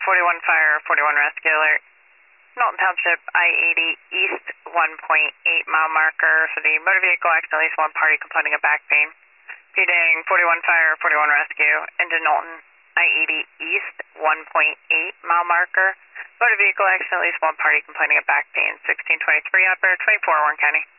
41 fire, 41 rescue alert. Knowlton Township, I-80 east, 1.8 mile marker for the motor vehicle accident, at least one party complaining of back pain. Feeding 41 fire, 41 rescue into Knowlton, I-80 east, 1.8 mile marker. Motor vehicle accident, at least one party complaining of back pain. 1623 operator, 24 Warren County.